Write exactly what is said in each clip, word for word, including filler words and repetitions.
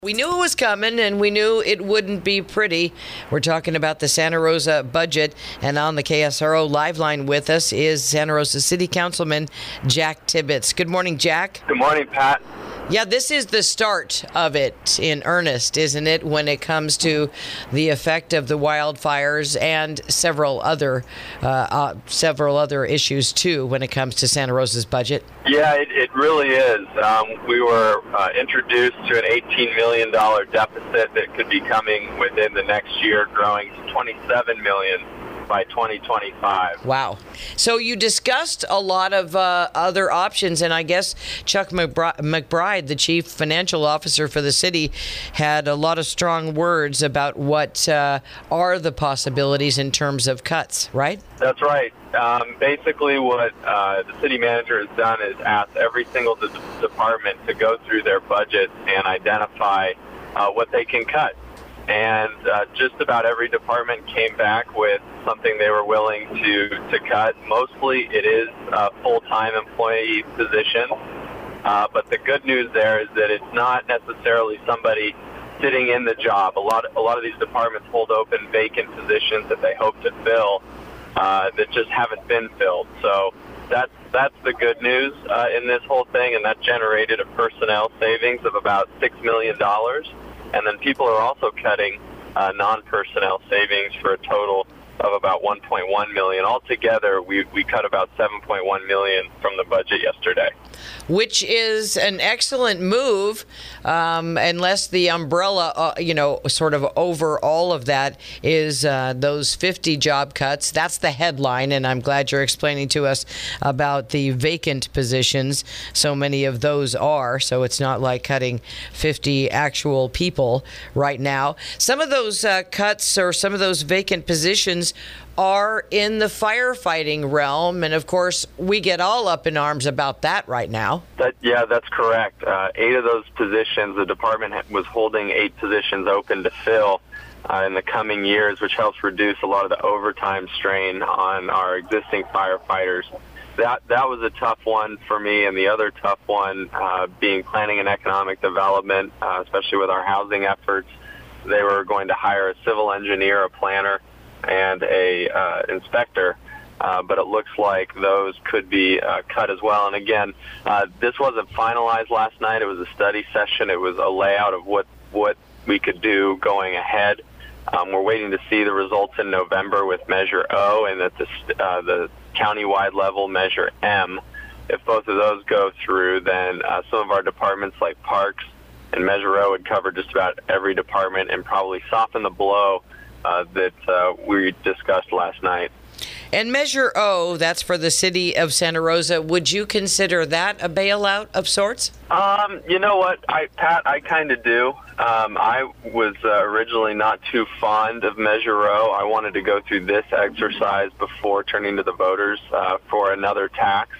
We knew it was coming, and we knew it wouldn't be pretty. We're talking about the Santa Rosa budget, and on the K S R O live line with us is Santa Rosa City Councilman Jack Tibbetts. Good morning, Jack. Good morning, Pat. Yeah, this is the start of it in earnest, isn't it, when it comes to the effect of the wildfires and several other uh, uh, several other issues, too, when it comes to Santa Rosa's budget? Yeah, it, it really is. Um, we were uh, introduced to an eighteen million dollars deficit that could be coming within the next year, growing to twenty-seven million dollars by twenty twenty-five. Wow. So you discussed a lot of uh, other options, and I guess Chuck McBride, the chief financial officer for the city, had a lot of strong words about what uh, are the possibilities in terms of cuts, right? That's right. Um, basically what uh, the city manager has done is asked every single de- department to go through their budget and identify uh, what they can cut. And uh, just about every department came back with something they were willing to, to cut. Mostly it is uh, full-time employee positions. Uh, but the good news there is that it's not necessarily somebody sitting in the job. A lot, a lot of these departments hold open vacant positions that they hope to fill uh, that just haven't been filled. So that's, that's the good news uh, in this whole thing, and that generated a personnel savings of about six million dollars. And then people are also cutting uh, non-personnel savings for a total of about one point one million dollars. Altogether, we, we cut about seven point one million dollars from the budget yesterday. Which is an excellent move, um, unless the umbrella, uh, you know, sort of over all of that is uh, those fifty job cuts. That's the headline, and I'm glad you're explaining to us about the vacant positions. So many of those are, so it's not like cutting fifty actual people right now. Some of those uh, cuts or some of those vacant positions are in the firefighting realm, and of course we get all up in arms about that right now. That, yeah, that's correct. Uh, eight of those positions, the department was holding eight positions open to fill uh, in the coming years, which helps reduce a lot of the overtime strain on our existing firefighters. That that was a tough one for me, and the other tough one uh, being planning and economic development, uh, especially with our housing efforts. They were going to hire a civil engineer, a planner, and a uh, inspector, uh, but it looks like those could be uh, cut as well. And again, uh, this wasn't finalized last night. It was a study session. It was a layout of what, what we could do going ahead. Um, we're waiting to see the results in November with Measure O and at the, uh, the county-wide level Measure M. If both of those go through, then uh, some of our departments like Parks and Measure O would cover just about every department and probably soften the blow Uh, that uh, we discussed last night. And Measure O, that's for the city of Santa Rosa. Would you consider that a bailout of sorts? Um, you know what, I, Pat, I kind of do. Um, I was uh, originally not too fond of Measure O. I wanted to go through this exercise before turning to the voters uh, for another tax.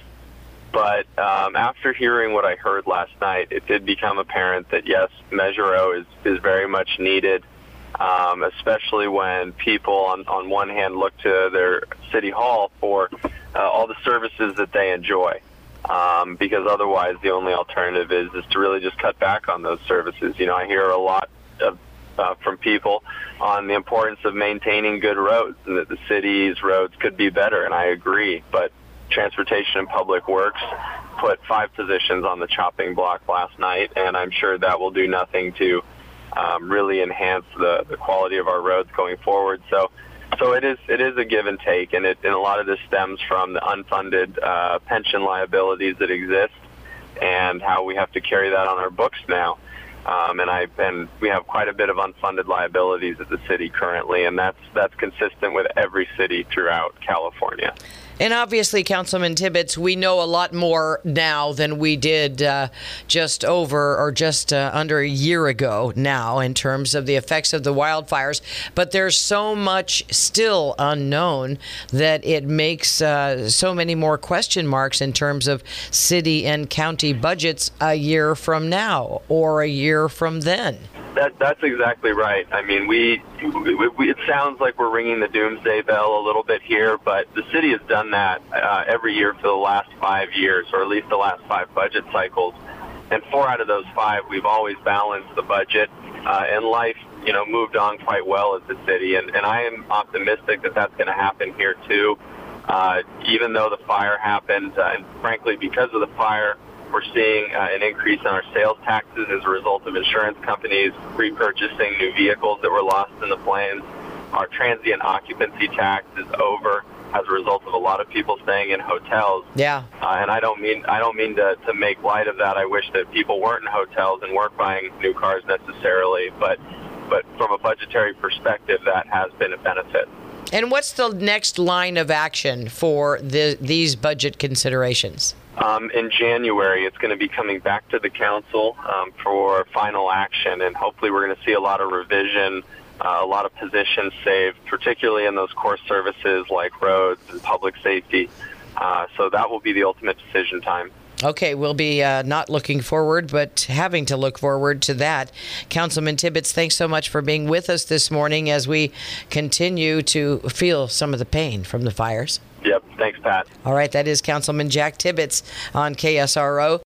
But um, after hearing what I heard last night, it did become apparent that, yes, Measure O is, is very much needed. Um, especially when people, on, on one hand, look to their city hall for uh, all the services that they enjoy. Um, because otherwise, the only alternative is, is to really just cut back on those services. You know, I hear a lot of, uh, from people on the importance of maintaining good roads and that the city's roads could be better, and I agree. But Transportation and Public Works put five positions on the chopping block last night, and I'm sure that will do nothing to Um, really enhance the, the quality of our roads going forward. So, so it is it is a give and take, and it and a lot of this stems from the unfunded uh, pension liabilities that exist, and how we have to carry that on our books now. Um, and I and we have quite a bit of unfunded liabilities at the city currently, and that's that's consistent with every city throughout California. And obviously, Councilman Tibbetts, we know a lot more now than we did uh, just over or just uh, under a year ago now in terms of the effects of the wildfires. But there's so much still unknown that it makes uh, so many more question marks in terms of city and county budgets a year from now or a year from then. That, that's exactly right. I mean, we, we, we it sounds like we're ringing the doomsday bell a little bit here, but the city has done that uh, every year for the last five years, or at least the last five budget cycles. and four out of those five, we've always balanced the budget, uh, and life, you know, moved on quite well as a city, and, and I am optimistic that that's going to happen here too. Uh, even though the fire happened, uh, and frankly, because of the fire, we're seeing uh, an increase in our sales taxes as a result of insurance companies repurchasing new vehicles that were lost in the flames. Our transient occupancy tax is over as a result of a lot of people staying in hotels. Yeah. Uh, and I don't mean I don't mean to, to make light of that. I wish that people weren't in hotels and weren't buying new cars necessarily, but but from a budgetary perspective, that has been a benefit. And what's the next line of action for the, these budget considerations? Um, in January, it's going to be coming back to the council um, for final action, and hopefully we're going to see a lot of revision, uh, a lot of positions saved, particularly in those core services like roads and public safety. Uh, so that will be the ultimate decision time. Okay, we'll be uh, not looking forward, but having to look forward to that. Councilman Tibbetts, thanks so much for being with us this morning as we continue to feel some of the pain from the fires. Yep, thanks, Pat. All right, that is Councilman Jack Tibbetts on K S R O.